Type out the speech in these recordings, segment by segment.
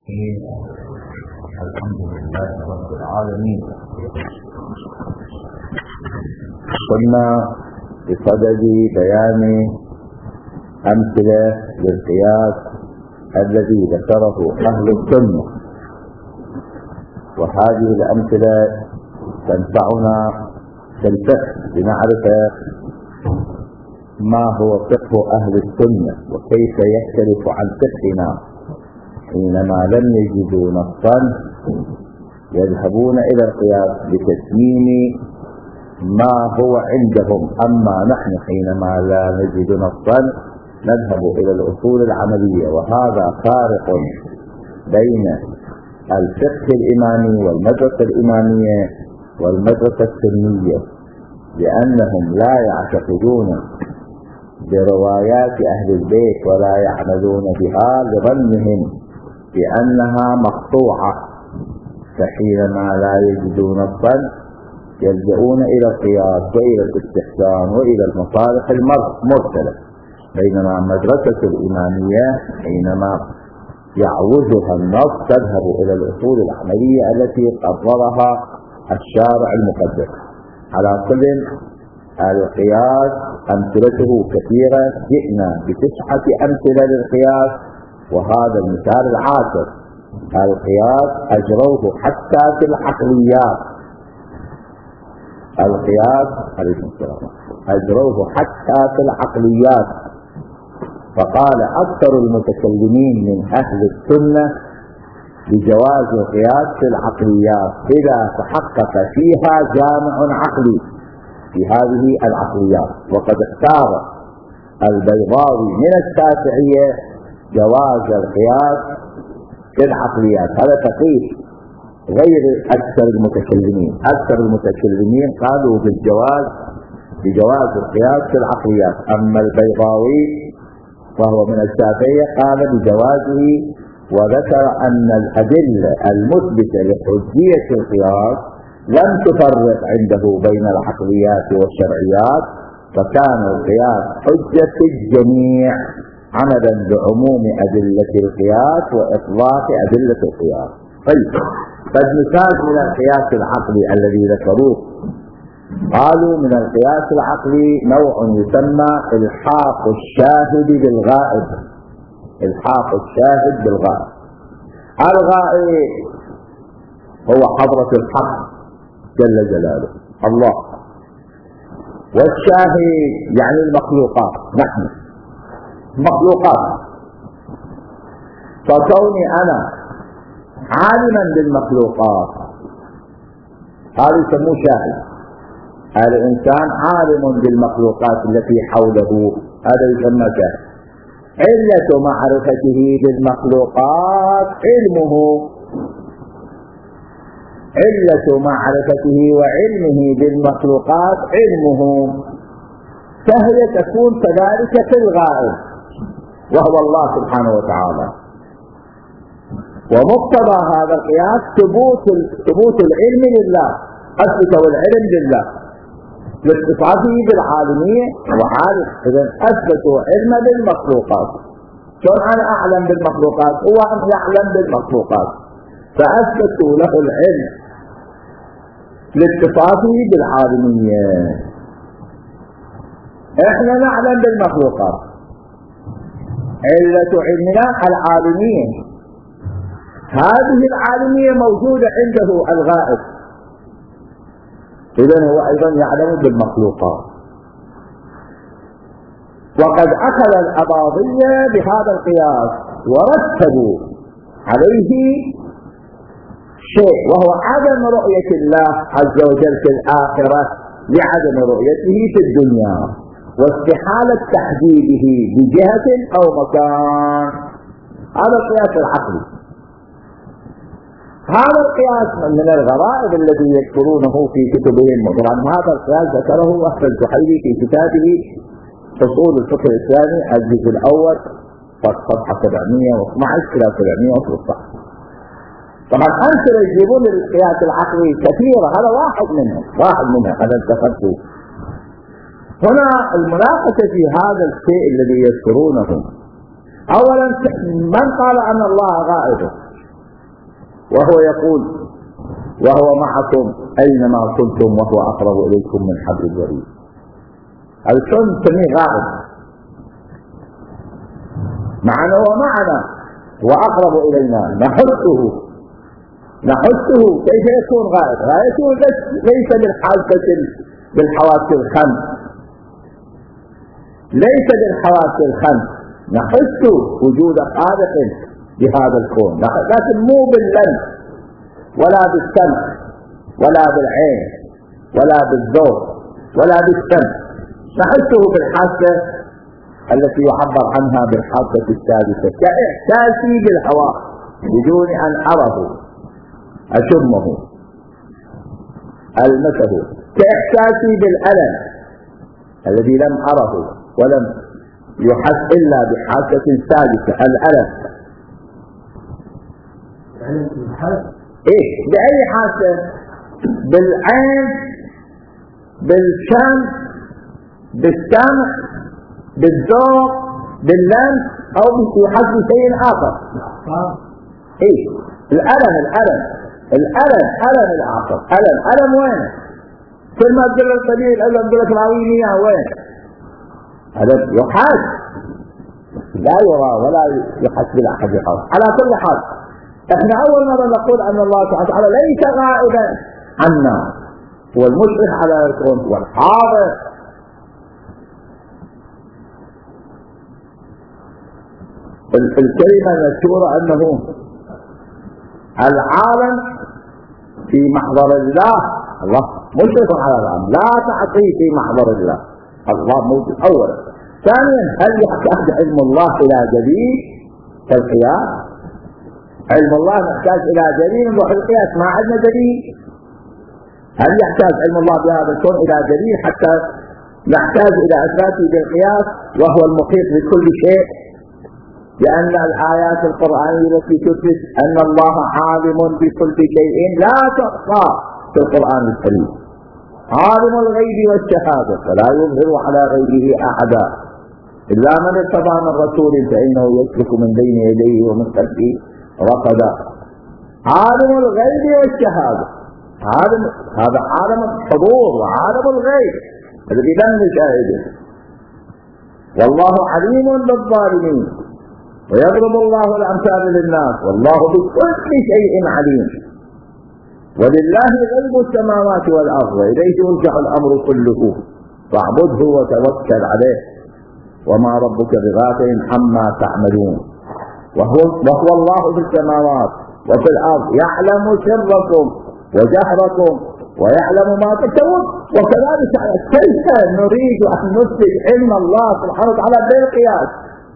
الحمد لله رب العالمين. قلنا بصدد بيان أمثلة للقياس الذي ذكره أهل السنة، وهذه الأمثلة تنفعنا في الفقه لنعرف ما هو فقه أهل السنة وكيف يختلف عن فقهنا. حينما لم يجدوا نصا يذهبون إلى القياس بتسميم ما هو عندهم، أما نحن حينما لا نجد نصا نذهب إلى الأصول العملية. وهذا فارق بين الفقه الإمامي والمدرسة الإمامية والمدرسة السنية، لأنهم لا يعتقدون بروايات أهل البيت ولا يعملون بها لظنهم بأنها مقطوعة، فحينما لا يجدون نصا يلجؤون إلى القياس وإلى الاستحسان وإلى المصالح المرسلة. بينما مدرسة الإمامية حينما يعوزها النص تذهب إلى الأصول العملية التي قررها الشارع المقدس. على كل القياس أمثلته كثيرة، جئنا ب9 أمثلة للقياس، وهذا المثال العاشر. القياس أجروه حتى في العقليات، القياس عليكم السلام أجروه حتى في العقليات. فقال أكثر المتكلمين من أهل السنة بجواز القياس في العقليات إذا تحقق فيها جامع عقلي في هذه العقليات. وقد اختار البيضاوي من الشافعية جواز القياس في العقليات. هذا تقييد غير أكثر المتكلمين. أكثر المتكلمين قالوا بجواز القياس في العقليات، أما البيضاوي وهو من الشافعية قال بجوازه، وذكر أن الأدلة المثبتة لحجية القياس لم تفرق عنده بين العقليات والشرعيات، فكان القياس حجة في الجميع عملا بعموم أدلة القياس وإطلاق أدلة القياس. طيب، فالمثال من القياس العقلي الذي ذكروه، قالوا من القياس العقلي نوع يسمى الحاق الشاهد بالغائب. الحاق الشاهد بالغائب. الغائب هو حضرة الحق جل جلاله الله، والشاهد يعني المخلوقات، نحن مخلوقات. فكوني أنا عالما بالمخلوقات هذا يسموه شاهد. الإنسان عالم بالمخلوقات التي حوله، هذا يسمى شاهد. علة معرفته بالمخلوقات علمه، علة معرفته وعلمه بالمخلوقات علمه، فهي تكون كذلك في الغائب وهو الله سبحانه وتعالى. ومقتضى هذا القياس ثبوت العلم لله، أثبتوا العلم لله لاتصافه بالعالمية وعالم. إذا أثبتوا علم بالمخلوقات. شلون أنا أعلم بالمخلوقات؟ هو يعلم بالمخلوقات، فأثبتوا له العلم لاتصافه بالعالمية. إحنا نعلم بالمخلوقات، علة علمنا العالمية، هذه العالمية موجودة عنده الغائب، إذن هو أيضا يعلم بالمخلوقات. وقد أخذ الأباضية بهذا القياس ورتبوا عليه شيء، وهو عدم رؤية الله عز وجل في الآخرة لعدم رؤيته في الدنيا، واستحالة تحديده بجهة أو مكان. هذا القياس العقلي. هذا القياس من الغرائب الذي يذكرونه في كتبهم. طبعا هذا القياس ذكره أحمد الزحيلي في كتابه فصول الفقه الإسلامي الجزء الأول صفحة 712 إلى 713. طبعا أمثلة يجيبون القياس العقلي كثيرة، هذا واحد منها أنا انتخبته. هنا المناقشة في هذا الشيء الذي يذكرونه. أولا، من قال أن الله غائب؟ وهو يقول وهو معكم أينما كنتم وهو أقرب إليكم من حبل الوريد. الكون نسميه غائب، معنا ومعنا وأقرب إلينا نحسه. كيف يكون غائب؟ غايته ليس بالحواس الخمس، ليس بالحواس الخمس، نحس وجود خالق بهذا الكون، لكن مو باللمس ولا بالسمع ولا بالعين ولا بالذوق ولا بالسمع، نحسه بالحاسة التي يعبر عنها بالحاسة السادسة، كإحساسي بالهواء بدون أن أره أشمه ألمسه، كإحساسي بالألم الذي لم أره ولم يحس إلا بحاسة سادسة، الألم. إيه بأي حاسة؟ بالعين، بالشم، بالسمع، بالذوق، باللمس، أو يحس بشيء آخر. إيه الألم ألم العاطف، ألم وين؟ كل ما تقول القليل ألم تقول لك العوينية وين؟ هذا يحس لا يرى ولا يحس بالأحد يحس. على كل حال احنا أول مرة نقول أن الله سبحانه وتعالى ليس غائبا عنا، هو المشرف على الكون، هو الحاضر. الكلمة المشهورة أنه العالم في محضر الله مشرف على العالم، لا تعطيه في محضر الله موجود أولا. ثانيا هل يحتاج علم الله إلى دليل كالقياس؟ علم الله يحتاج إلى دليل، نروح القياس ما عندنا دليل. هل يحتاج علم الله بهذا الكون إلى دليل حتى نحتاج إلى إثباته بالقياس وهو المحيط بكل شيء؟ لأن الآيات القرآنية التي تثبت أن الله عالم بكل شيء لا تحصى في القرآن الكريم. عالم الغيب والشهادة فلا يظهر على غيبه أحدا إلا من ارتضى من رسول فإنه يسلك من بين يديه ومن خلفه رصدا. عالم الغيب والشهادة، هذا عالم الحضور وعالم الغيب الذي لم نشاهده. والله عليم بالظالمين ويضرب الله الأمثال للناس والله بكل شيء عليم. ولله غيب السماوات والأرض وإليه يرجع الأمر كله فاعبده وتوكل عليه وما ربك بغافل عما تعملون. وهو الله في السماوات وفي الأرض يعلم سركم وجهركم ويعلم ما تكتمون. وكذلك كيف نريد أن نثبت علم الله سبحانه وتعالى بالقياس؟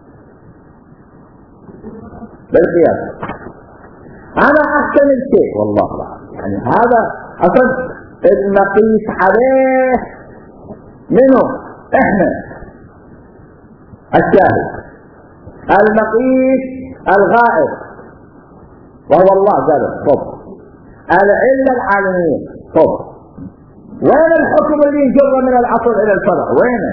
أنا أحسن الشيء والله يعني هذا أصلا نقيس عليه منه إحنا الشاهد، المقيس الغائب وهو الله قال طب العلة العالمية. طب وين الحكم اللي يجر من العصر إلى الفرع؟ وينه؟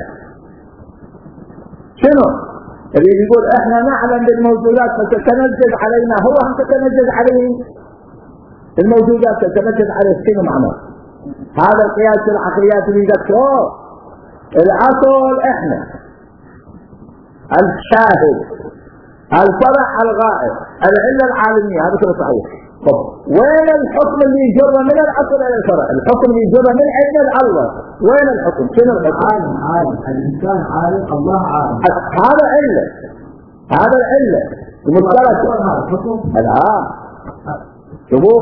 شنو اللي يقول احنا نعلم بالموجودات فتتنزل علينا؟ هو هم تتنزل عليه الموجودات تتنزل عليه، شنو معناه؟ هذا القياس العقليات اللي ذكروه. العصر احنا، الشاهد، الفرع الغائب، العلة العالمية، هذا كله صحيح. طب وين الحكم اللي يجر من العصر الى الفرع؟ الحكم اللي يجر من علم الله، وين الحكم؟ شنو الحكم؟ عالم الانسان عالم، الله عالم، هذا علة، هذا العلة المشترك. الآن شوفوا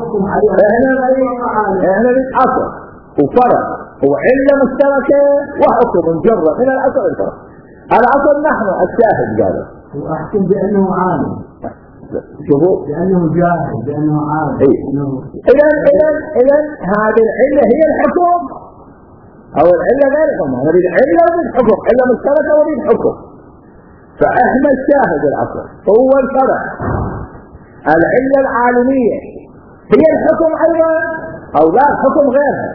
احنا نتعصر وفرع وعلة مشتركة وحكم مجرد من العصر الى الفرع. العصر نحن الشاهد قالوا واحكم بانه عالم، شوفوا بانه جاهل بانه عالم. اذا هذه العله هي الحكم او العله غير الحكم، هذه العله والحكم، عله مشتركه وليد حكم. فاحنا الشاهد العصر هو الفرع، العله العالميه هي الحكم ايضا او لا حكم غيرها.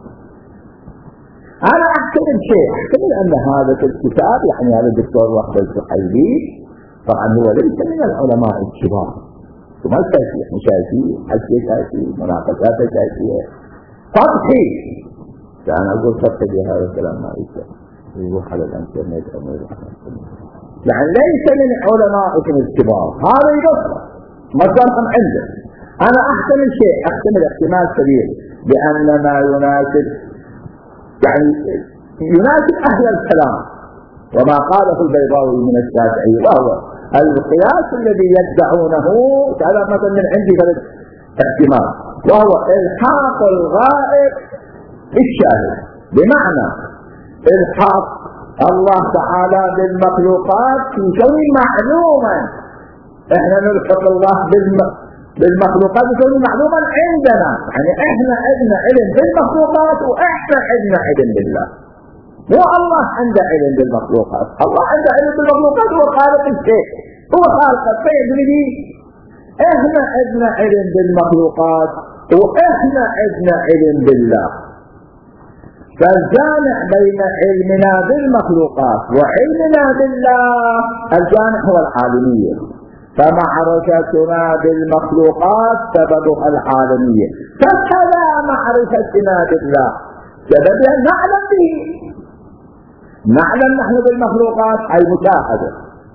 أنا أحتمل شيء، أحتمل أن هذا الكتاب يعني هذا الدكتور وحده الزحيلي طبعا هو ليس من العلماء الكبار ما التشريح مشاكل حكي شاكي مناقشات شاكية سطحي. فأنا أقول سطحي هذا الكلام ما يروح على الانترنت أو ما يروح على الانترنت، يعني ليس من علمائكم الكبار، هذا يقصر مصدرهم عنده. أنا أحتمل شيء، أحتمل احتمال كبير بأن ما يناسب يعني يناسب أهل الكلام وما قاله البيضاوي من الشافعي، وهو القياس الذي يدعونه. هذا مثلا من عندي ثلاث احتمال، وهو الحاق الغائب بالشاهد، بمعنى الحاق الله تعالى بالمخلوقات في شيء معلوما. احنا نلحق الله بالمخلوقات في شيء معلوما عندنا، يعني احنا عندنا علم بالمخلوقات واحنا عندنا علم بالله. مو الله عنده علم بالمخلوقات، الله عنده علم بالمخلوقات، هو خالق الشيء، هو خالق الشيء. احنا عندنا علم بالمخلوقات واحنا عندنا علم بالله. فالجامع بين علمنا بالمخلوقات وعلمنا بالله الجامع هو العالمية. فمعرفتنا بالمخلوقات سببها العالمية، فكذا معرفتنا بالله سببها نعلم به. نعلم نحن بالمخلوقات أي مشاهدة،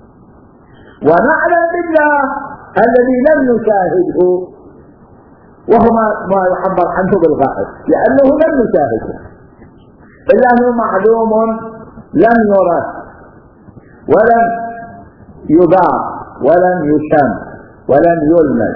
ونعلم بالله الذي لم نشاهده، وهو ما يعبر عنه بالغائب لأنه لم نشاهده، إلا أنه معلوم لم يرى ولم يذاق ولم يشم ولم يلمس.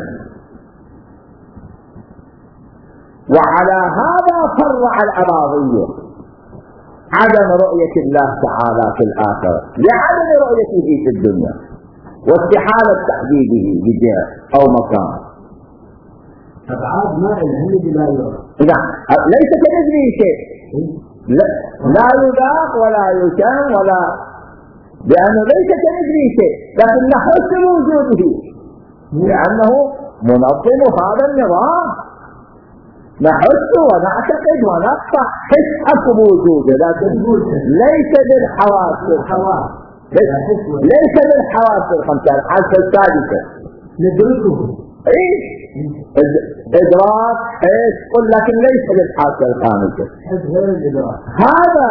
وعلى هذا فرع الأباضية عدم رؤية الله تعالى في الآخرة لعدم رؤيته في الدنيا واستحالة تحديده بجهة أو مكان. أبعاد ما الذي لا يرى، نعم ليس كمثله شيء، لا يذاق ولا يشم ولا، لأنه ليس كمثله شيء، لكن نحس بوجوده لأنه منظم هذا النظام. نحس ونعتقد ونقطع حس بوجوده، لكن ليس بالحواس الخمسة، ليس بالحواس الخمسة، الحاسة السادسة ندركه إدراك حس قل، لكن ليس بالحاسة الخامسة. هذا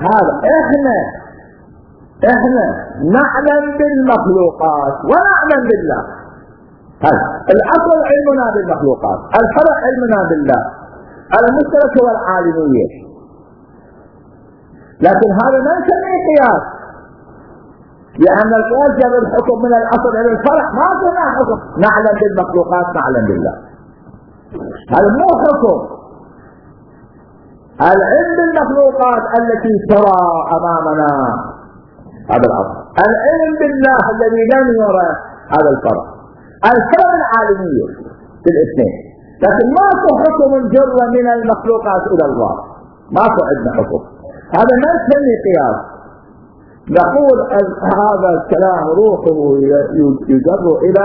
احنا نعلم بالمخلوقات ونعلم بالله. هذا الأصل علمنا بالمخلوقات، الفرع علمنا بالله، المشترك هو العالمية. لكن هذا ما نسميه قياس، لأن القياس جاب الحكم من الأصل إلى الفرع، ما كنا حكم نعلم بالمخلوقات نعلم بالله. هذا مو حكم. العلم بالمخلوقات التي ترى أمامنا هذا الأصل، العلم بالله الذي لم يرى هذا الفرع. الفرع العالمية في الاثنين، لكن ما في حكم جر من المخلوقات إلى الله، ما في عندنا حكم. هذا ما نسميه قياس. نقول هذا الكلام روحه يجر إلى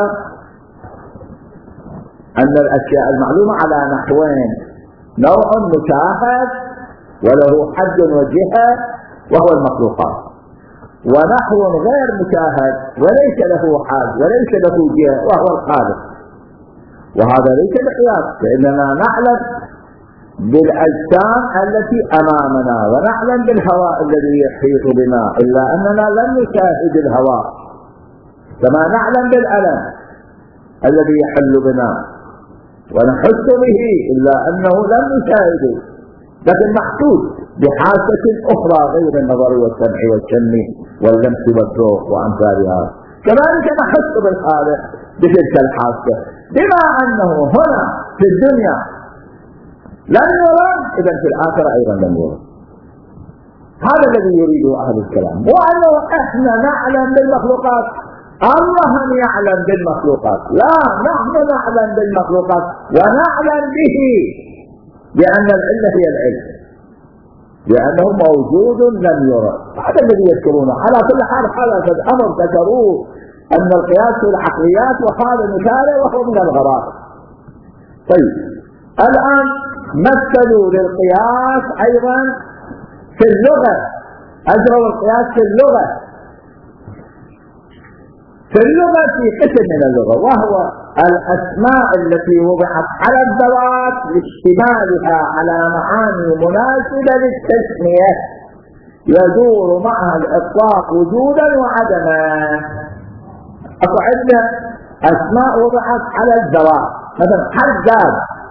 أن الأشياء المعلومة على نحوين: نوع مشاهد وله حد وجهة وهو المخلوقات، ونحو غير مشاهد وليس له حد وليس له جهة وهو الخالق. وهذا ليس بقياس، فإننا نعلم بالأجسام التي أمامنا ونعلم بالهواء الذي يحيط بنا، إلا أننا لم نشاهد الهواء، كما نعلم بالألم الذي يحل بنا ونحس به، إلا أنه لم نشاهده، لكن محسوس بحاسة أخرى غير النظر والسمع والشم واللمس والذوق وأمثالها. كذلك نحس بالخالق بتلك الحاسة، بما أنه هنا في الدنيا لم يرى، إذا في الآخرة أيضا لم يرى. هذا الذي يريده أهل الكلام، وأنه إحنا نعلم بالمخلوقات، الله يعلم بالمخلوقات، لا نحن نعلم بالمخلوقات ونعلم به، لأن العلة هي العلم، لأنه موجود لم يرى. هذا الذي يذكرونه. على كل حال هذا الأمر ذكروه أن القياس في العقليات، وهذا مثاله وهو من الغرائب. طيب الآن مثلوا للقياس أيضا في اللغة، أجروا القياس في اللغة. في اللغة في قسم من اللغة، وهو الأسماء التي وضعت على الذوات لاشتمالها على معاني مناسبة للتسمية يدور معها الإطلاق وجودا وعدما. أكو عندنا أسماء وضعت على الذوات، مثلا حداد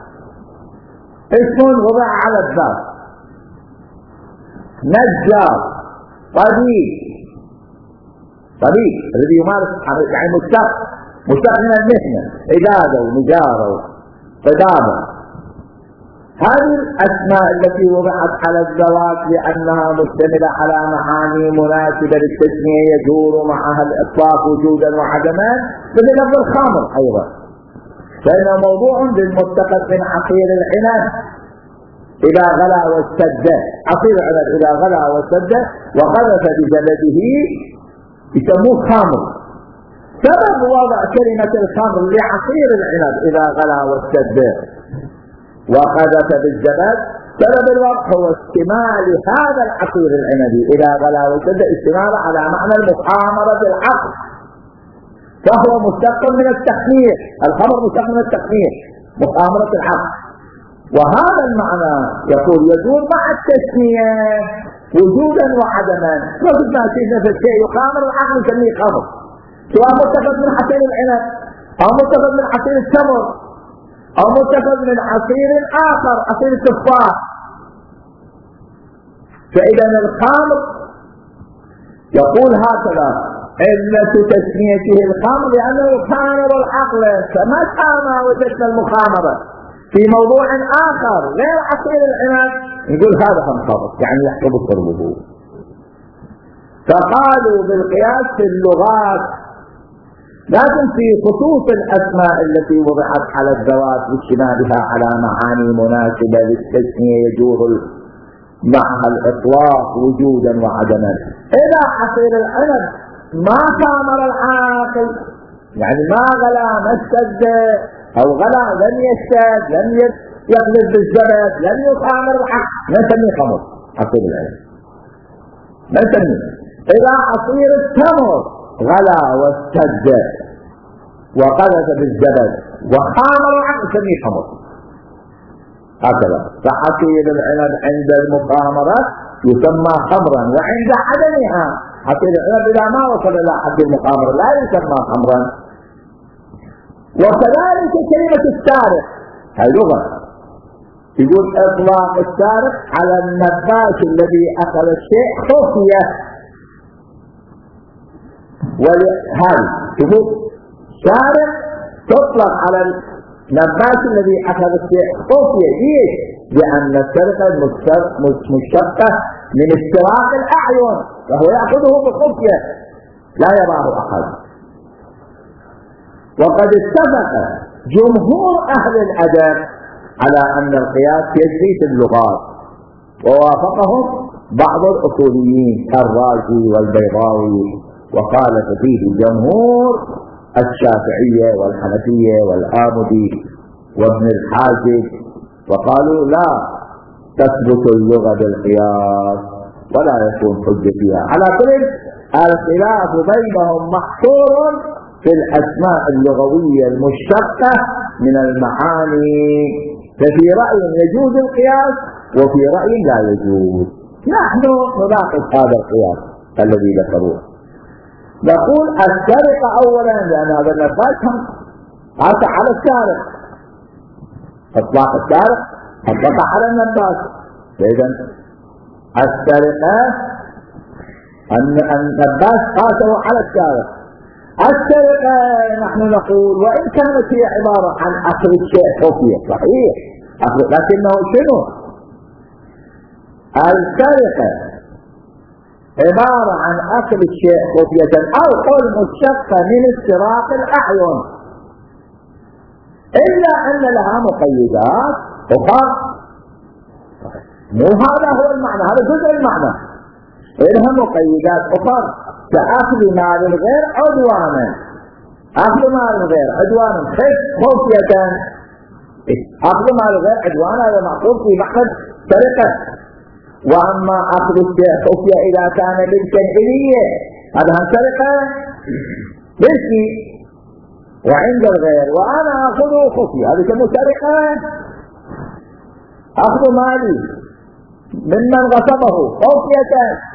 اسم وضع على الذات، نجار، طبيب الذي يمارس يعني مشتق من المهنة، عبادة ونجارة وطدابة. هذه الأسماء التي وضعت على الذوات لأنها مشتملة على معاني مناسبة للتسمية يدور معها الإطلاق وجودا وعدما، مثل لفظ الخمر أيضا، فإنه موضوع بالمتخذ من عصير العنب إذا غلا واستد، عصير العنب إذا غلا واستد وقذف بزبده يسموه خمر. سبب وضع كلمة الخمر لعصير العنب إذا غلا واستد وقذف بالزبد، سبب الوضع هو استمال هذا العصير العنبي إذا غلا واستد استمال على معنى المخامرة بالعقل، فهو مشتق من التخمير، الخمر مشتق من التخمير مخامرة العقل. وهذا المعنى يقول يدور مع التسمية وجودا وعدما، مثل ما شيء الشيء يخامر العقل يسميه خمر، سواء متخذ من عصير العنب أو متخذ من عصير التمر أو متخذ من عصير آخر عصير التفاح. فإذا الخمر يقول هكذا علة تسميته الخمر لأنه يخامر العقل، فما كان وجدنا المخامرة في موضوع آخر غير عصير العنب يقول هذا خمر يعني يحكم شربه. فقالوا بالقياس في اللغات، لكن في خصوص الأسماء التي وضعت على الذوات باشتمالها على معاني مناسبة للتسمية يدور معها الإطلاق وجودا وعدما. إذا عصير العنب ما خامر العاقل، يعني ما غلا ما استد أو غلا لم يشتد لم يقلب بالزبد لم يخامر العقل، ما نسميه خمر عصير العنب، ما نسميه. إذا عصير التمر غلا واستد وقذف بالزبد وخامر العقل نسميه خمر هكذا. فعصير العنب عند المخامرة يسمى خمرا، وعند عدمها عصير العنب إذا ما وصل إلى حد المخامرة لا يسمى خمرا. وكذلك كلمة السارق، هذه لغة، يقول إطلاق السارق على النباش الذي أخذ الشيء خفية، وهذا يقول سارق تطلق على النباش الذي أخذ الشيء خفية. ليش؟ لأن السرقة مشتقة من استراق الأعين، فهو يأخذه بخفية لا يراه أحد. وقد اتفق جمهور أهل الأدب على أن القياس يجري في اللغات، ووافقهم بعض الأصوليين كالرازي والبيضاوي، وخالف فيه جمهور الشافعية والحنفية والآمدي وابن الحاجب، وقالوا لا تثبت اللغة بالقياس ولا يكون حجة فيها. على كل الخلاف بينهم محصور في الأسماء اللغوية المشتقة من المعاني، ففي رأي يجوز القياس وفي رأي لا يجوز. نحن نناقش هذا القياس الذي ذكروه. نقول السرقة أولا لأن هذا النباش أتى على السارق، إطلاق السارق أطلق على النباش، فإذا السرقة النباش قاسه على السارق. السرقة نحن نقول وإن كانت هي عبارة عن أخذ الشيء خفية صحيح، لكنه شنو؟ السرقة عبارة عن أخذ الشيء خفية أو قول مشتقة من استراق الأعين، إلا أن لها مقيدات أخرى. مو هذا هو المعنى، هذا جزء المعنى، لها مقيدات أخرى كأخذ مال الغير عدوانا، أخذ مال الغير عدوانا خفية، أخذ مال الغير عدوانا هذا معطوف في معنى سرقة. وأما أخذ الشيء خفية إذا كان بالكنعية هذا سرقة بالشيء، وعند الغير وأنا أخذه خفية، هذا كم سرقة؟ أخذ مالي ممن غصبه خفية،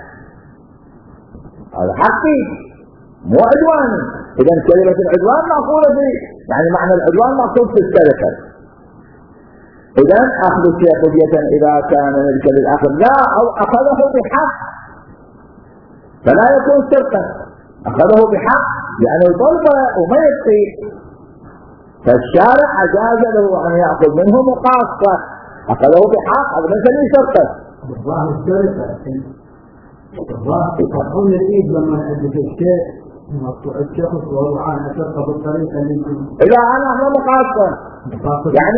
هذا حقي مو عدواني. إذا كلمة العدوان مأخوذة به، يعني معنى العدوان مقصود في السرقة. إذا أخذ الشيء خفية إذا كان ملكا للآخر، لا أو أخذه بحق فلا يكون سرقة، أخذه بحق لأنه طلبه وما يبقي، فالشارع أجاز له أن يأخذ منه مقاصة، أخذه بحق، هذا ما يسميه سرقة. الظاهر السرقة الظاهر يقطعون الإيد لما يحدث الشيء الشخص وهو عن سرقة بالطريقة اللي إذا أنا أخذ مقاصة يعني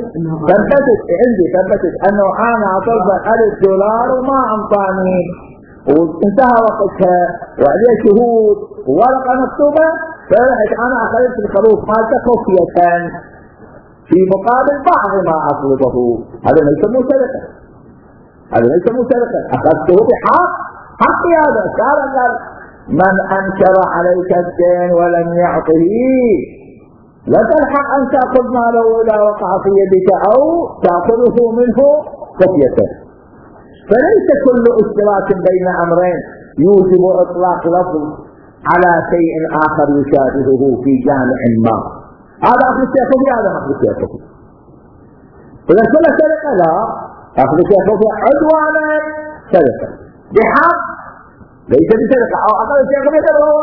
ثبتت أنه أنا أطلب $1000 وما أعطاني وانتهى وقتها وعليه شهود وورقة مكتوبة، فرحت أنا أخذت الخروف مالته خفية في مقابل بعض ما أطلبه، هذا ما يسموه سرقة، هذا ما يسموه سرقة، أخذته بحق، حقي هذا. قال من أنكر عليك الدين ولم يعطه لا تلحق أن تأخذ ماله إذا وقع في يدك أو تأخذه منه خفية. فليس كل اشتراك بين أمرين يوجب إطلاق لفظ على شيء آخر يشابهه في جامع ما، هذا أخذ الشيء خفية، هذا أخذ الشيء خفية. إذا كل سرقة لا، أخذ الشيء خفية عدوانا سرقة بحق ليس بسرقة، أو أخذ الشيء خفية وهو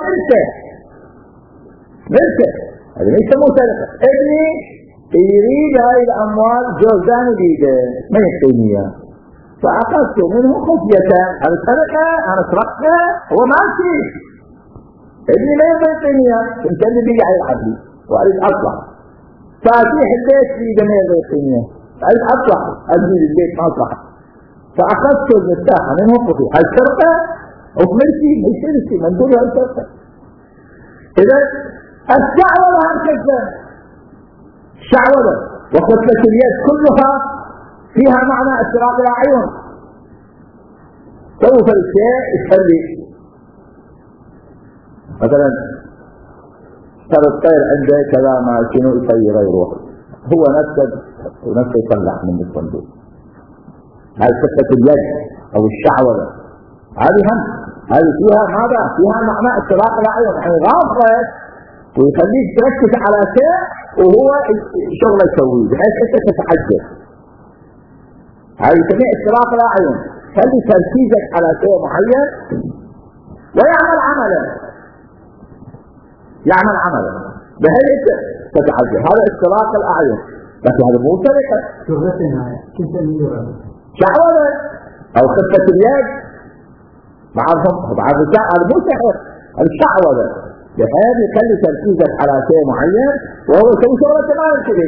ملكه، هذا ما يسموه سرقة. ابني يريد هاي الأموال جوزان بيده ما يحتينيها فأخذت منه خفية، هذا سرقة، أنا سرقته هو ماشي، ابني ما يحتينيها، انت اللي بيجي على العدل وأريد أطلع فأتيح البيت بيده ما يحتينيها، أريد أطلع أجيب البيت ما أطلع، فأخذت المفتاح منه خفية، هل سرقة؟ وملكي بيشتري من دون هل سرقة. إذا الشعوذة هكذا، الشعوذة وخفة اليد كلها فيها معنى استراق الأعين. سوف الشيء يخلي مثلا ترى الطير عنده كذا ما شنو يطير يروح، هو نفسه يطلع من الصندوق. هذه خفة اليد أو الشعوذة، هذه فيها ماذا؟ فيها معنى استراق الأعين، يعني غافة ويخليك تركز على شيء وهو شغله يسويه بحيث انت تتعجب. هذه تسمى استراق الأعين، خلي تركيزك على شيء معين ويعمل عملا بحيث تتعجب، هذا استراق الأعين. لكن هذا مو سرقة، شعوذة أو خفة اليد، بعضهم هذا مو سحر، الشعوذة بحيث يخلي تركيزك على شيء معين وهو يسوي شغله تماما كذا،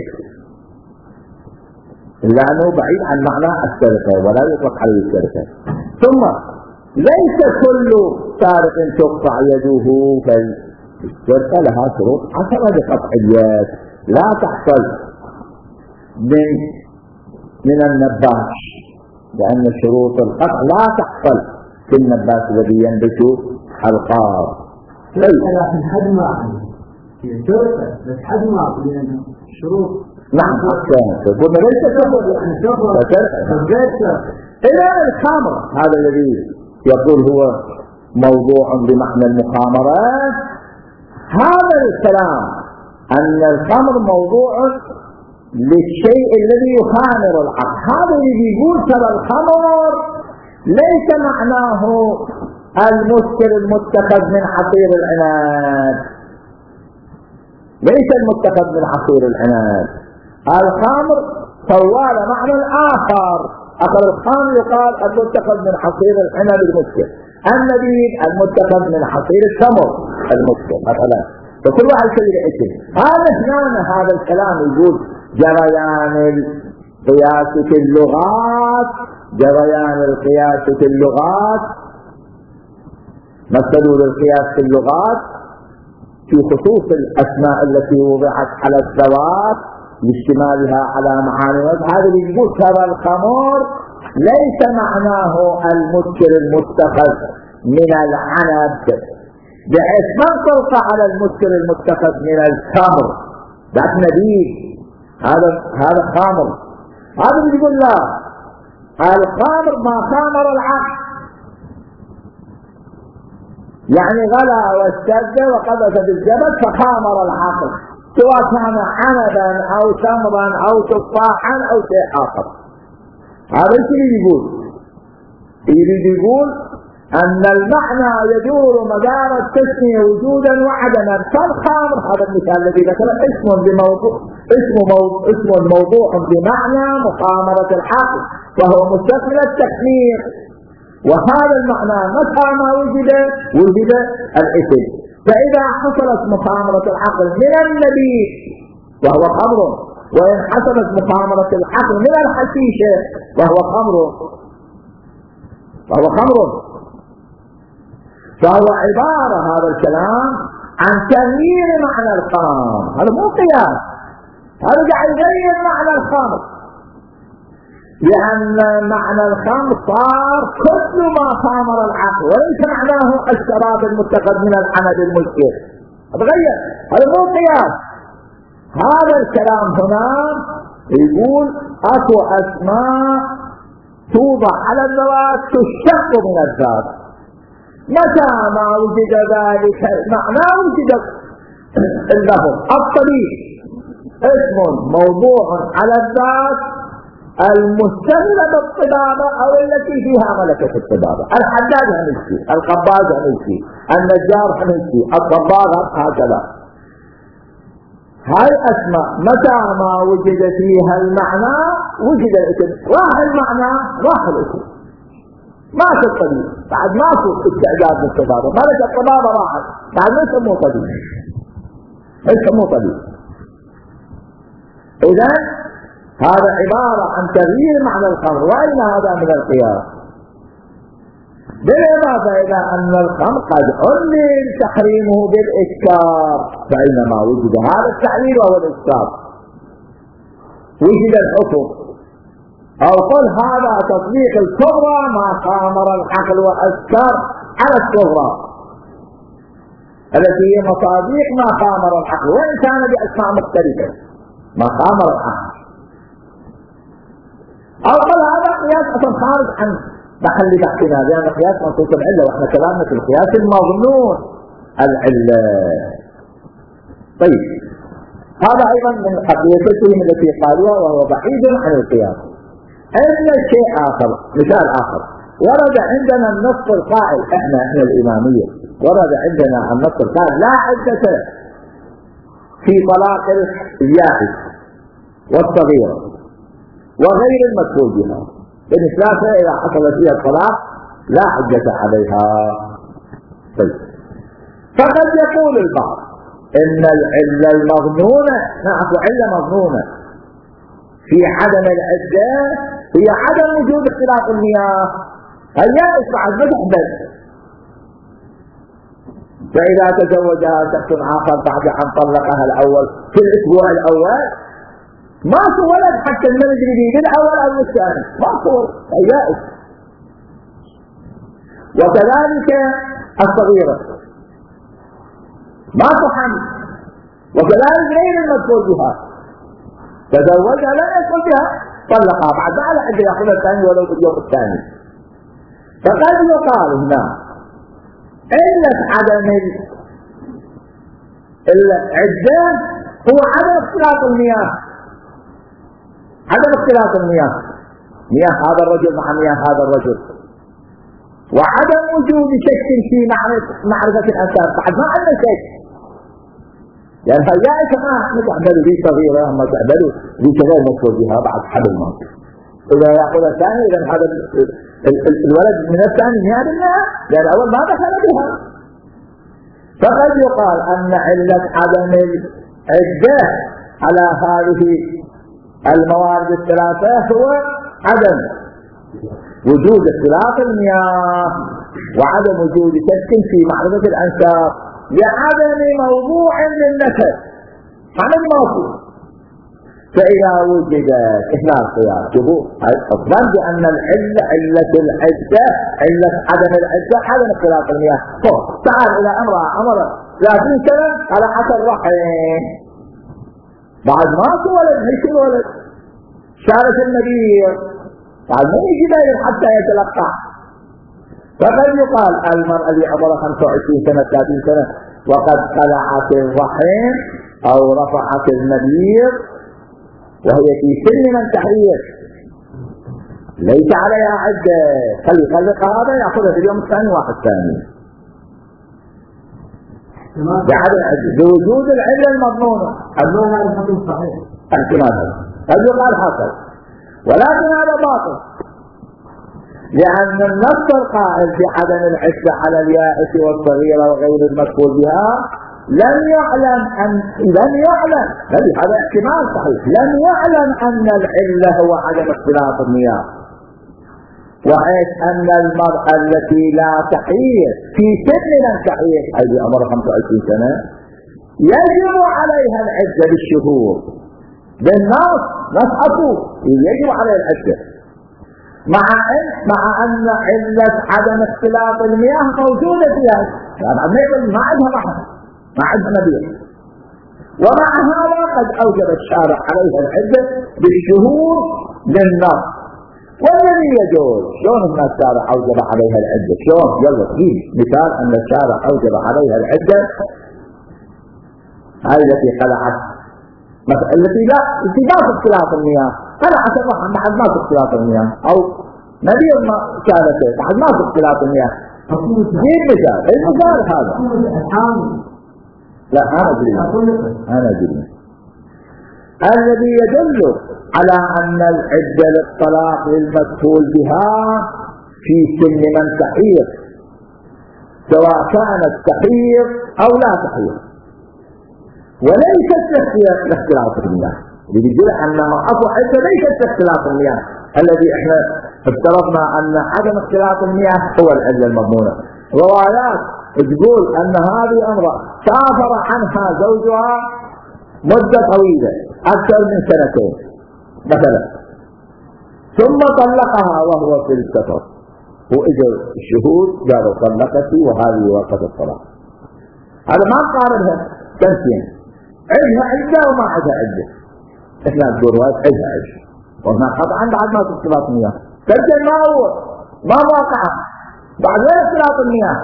إلا أنه بعيد عن معنى السرقة ولا يطلق عليه السرقة. ثم ليس كل سارق تقطع يده، فالسرقة لها شروط حسب قطع اليد لا تحصل من النباش، لأن شروط القطع لا تحصل في النباش الذي ينبت القاض. لكن حد ما في السرقة بس حد ما لأنه شروط. نعم قلنا ليس إلى الخمر، هذا الذي يقول هو موضوع بمعنى المخامرات. هذا الكلام أن الخمر موضوع للشيء الذي يخامر العقل، هذا اللي يقول ترى الخمر ليس معناه المسكر المتخذ من عصير العناب، ليس المتخذ من عصير العناب. الخمر طوال معنى آخر، أخر الخمر يقال المتخذ من عصير العنب المسكر، النبيذ المتخذ من عصير التمر المسكر مثلا، فكل واحد يسوي اسم. هذا هنا هذا الكلام يقول جريان القياس في اللغات، جريان القياس في اللغات، مثلوا للقياس في اللغات في خصوص الأسماء التي وضعت على الذوات لاشتمالها على معاني. هذا اللي يقول ترى الخمر ليس معناه المسكر المتخذ من العنب، بحيث ما نطلق على المسكر المتخذ من الخمر ذات نبيذ، هذا خامر. هذا اللي يقول لا، الخامر ما خامر العقل، يعني غلا واستد وقذف بالجبل فخامر العقل، سواء كان عنبا او تمرا او تفاحا او شيء اخر. هذا الشيء يريد يقول ان المعنى يدور مدار التسمية وجودا وعدما. فالخامر هذا المثال الذي ذكر اسم موضوع بمعنى مخامرة العقل، وهو مستقبل التخمير. وهذا المعنى متى ما وجد الاسم. فإذا حصلت مخامرة العقل من النبيذ وهو خمر، وإن حصلت مخامرة العقل من الحشيشة وهو خمر، فهو عبارة هذا الكلام عن تغيير معنى الخمر. هذا مو قياس، هذا قاعد يغير معنى الخمر، لأن معنى الخمر صار كل ما خامر العقل، وليس معناه الشراب المتخذ من الحمد المسكر. تغير، هذا مو قياس. هذا الكلام هنا يقول اكو اسماء توضع على الذوات تشتق من الذات، متى ما وجد ذلك المعنى وجد اللفظ. الطريق اسم موضوع على الذات المستمرة بالطبابة او التي فيها ملكة الطبابة. الحداد هنمشي، القباز هنمشي، النجار هنمشي، الطباغ هكذا. هاي اسماء متى ما وجد فيها المعنى وجد الاسم. راح المعنى راح الاسم، ما في الطبيب بعد، ما في استعداد للطبابة، ملكة الطبابة راحت بعد، ما يسموه طبيب، اذا هذا عبارة عن تغيير معنى الخمر. وأين هذا من القياس؟ بالإضافة إلى أن الخمر قد علل تحريمه بالإسكار، فإنما وجد هذا التعليل وهو الإسكار وجد الحكم. أو قل هذا تطبيق الكبرى ما خامر العقل وأسكر على الصغرى التي هي مصاديق ما خامر العقل، وإن كان بأسماء مختلفة. ما خامر العقل أو قال هذا قياس أصلا خارج عن محل بحثنا، لأن قياس منصوص العلة، وإحنا كلامنا في القياس المظنون العلة. طيب، هذا أيضا من حقيقتهم التي قالوها وهو بعيد عن القياس. عندنا شيء آخر، مثال آخر، ورد عندنا النص القائل، إحنا الإمامية، ورد عندنا النص القائل لا عدة في طلاق اليائس والصغيرة وغير المدخول بها، بالإثلاثة إذا حصلت فيها الطلاق لا حجة عليها. طيب، فقد يقول البعض إن العلة المظنونة، نعم علة مظنونة في عدم العدة هي عدم وجود اختلاط المياه. اليائس بعد ما تحدث، فإذا تزوجها شخص آخر بعد أن طلقها الأول في الأسبوع الأول ما في ولد حتى ما ندري به بالأول أو الثاني، ما في اليائس. وكذلك الصغيرة ما في حمل، وكذلك غير المدخول بها، تزوجها لا يدخل بها طلقها بعد على حد يأخذها الثاني ولو في اليوم الثاني. فقد يقال هنا علة عدم العدة هو عدم اختلاط المياه، عدم اختلاط المياه، مياه هذا الرجل مع مياه هذا الرجل، وعدم وجود شك في معرفة الأنساب. بعد ما عندنا شك، يعني هالجائزة ما تعبدوا ذي صغيرة، ما تعبدوا ذي كذا مفروض بها بعد حد الموت. إذا يأخذ الثاني، إذا هذا الولد من الثاني نهاية منها، لأن الأول ما دخل بها. فقد يقال أن علة عدم العدة على هذه الموارد الثلاثة هو عدم وجود اختلاط المياه، وعدم وجود شك في معرفة الأنساب، لعدم موضوع للنسب، معنى موضوع. فإذا وجد إحنا القياس شوفوا الظن بأن العلة علة العدة علة عدم العدة عدم اختلاط المياه. تعال إلى أمر 30 سنة على حسب رحم بعد ما ولد مش الولد شارك النبي بعد ما يجي باين حتى يتلقى. فقد يقال المرأة اللي عمرها 25 سنة 30 سنة وقد خلعت الرحم أو رفعت المبيض وهي في سن من تحرير ليس عليها عدة، خلي يطلق هذا يأخذها في اليوم الثاني واحد ثاني بعدم العدة بوجود العلة المضمونة. أنها الحكم صحيح احتمالها قد يقال حصل، ولكن هذا باطل لأن النص القائل في عدم العدة على اليائس والصغيرة وغير المدخول بها لم يعلم هذا احتمال صحيح، لم يعلم أن العلة هو عدم اختلاط المياه، وحيث أن المرأة التي لا تحيض في سن من تحيض أي عمر 25 سنة يجب عليها العدة بالشهور بالنص نصحته يجب عليها العدة، مع أن علة عدم اختلاط المياه موجودة فيها يعني ما عندها محل ما عندها نبيل، ومع هذا قد أوجب الشارع عليها العدة بالشهور للنص. والذي يجوز شلون ان الشارع اوجب عليها العده؟ شلون؟ يلا في مثال ان الشارع اوجب عليها العده هذه التي خلعت مثلا التي لا في اختلاط المياه خلعت الرحم بعد ما في اختلاط المياه او نبيل ما كانته بعد ما في اختلاط المياه. في مثال المثال هذا لا انا ادري الذي يدل على أن العدة للطلاق للمدخول بها في سن من تحيض سواء كانت تحيض أو لا تحيض وليست لاختلاط المياه. اللي يقول أنه أصل عدة ليست لاختلاط المياه الذي احنا افترضنا أن عدم اختلاط المياه هو العدة المضمونة. روايات تقول أن هذه امرأة سافر عنها زوجها مدة طويلة أكثر من 2 مثلا ثم طلقها وهو في السفر وإجا الشهود قالوا طلقتي وهذه وقت الطلاق. هذا ما قارنها تنسين عندها عدة وما عندها عدة. احنا نقول عندها عدة وما قطعا بعد ما تختلاط المياه سجل ما واقع بعد وين اختلاط المياه.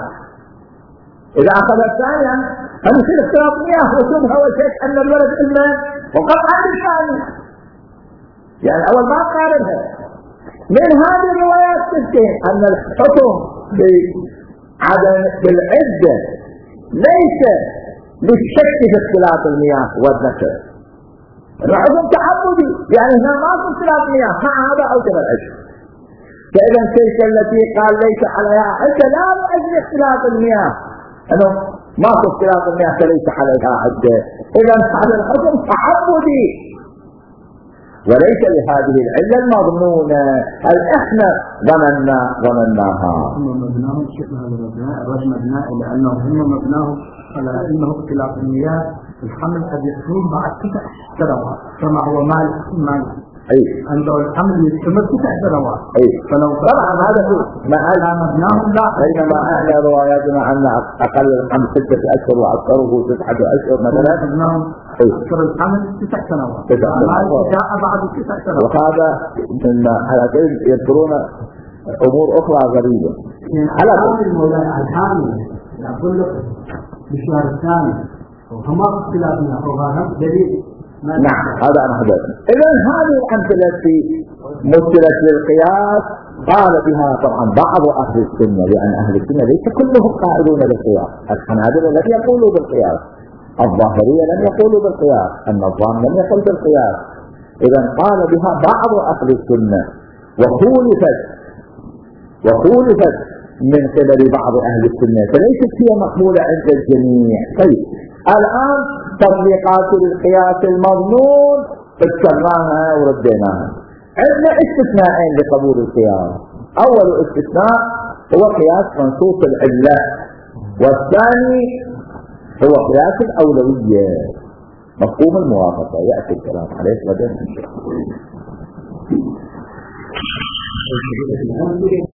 إذا أخذت ثانيا هم يصير اختلاط المياه وشبهة وشك أن الولد إما وقطعا بالثاني يعني أول ما قارنها. من هذه الروايات تبين أن الحكم بعدم بالعدة ليس للشك في اختلاط المياه والنسل، الحكم تعبدي يعني هنا ما في اختلاط مياه مع هذا أوجب العدة. فإذا تلك التي قال ليس عليها عدة لا لأجل اختلاط المياه أنه ما في اختلاط المياه فليس عليها عدة، إذا هذا الحكم تعبدي وليس لهذه العلة المضمونة هل احنا ظنناها. هم مبناهم شبه هذا الرجل مبناه لأنه هم مبناهم على أنه اختلاط المياه الحمل قد يكون بعد 9 سنوات كما هو مال عنده الحمل يستمر 9 سنوات. فلو طبعا هذا ما مبناهم لا بينما احنا رواياتنا عن اقل الحمل 6 أشهر واكثره 9 أشهر مثلا مبناهم أكثر الحمل 9 سنوات جاء بعد 9 سنوات. وهذا من حالتين يذكرون امور اخرى غريبه على الحامل يقول لك بالشهر الثاني وما في اختلافنا وهذا دليل. نعم هذا أنا حدثنا. إذن هذه الأمثلة في مثلة للقياس قال بها طبعا بعض أهل السنة لأن أهل السنة ليس كلهم قائلون بالقياس. الحنابلة لم يقولوا بالقياس، الظاهرية لم يقولوا بالقياس، النظام لم يقل بالقياس. إذن قال بها بعض أهل السنة وخولفت من قبل بعض أهل السنة فليست هي مقبولة عند الجميع. طيب الآن تطبيقات القياس المضمون فسرناها ورديناها. عندنا استثناءين لقبول القياس. أول استثناء هو قياس منصوص العلة، والثاني هو قياس الأولوية. مفهوم الموافقة يأتي الكلام عليه غدا إن شاء الله.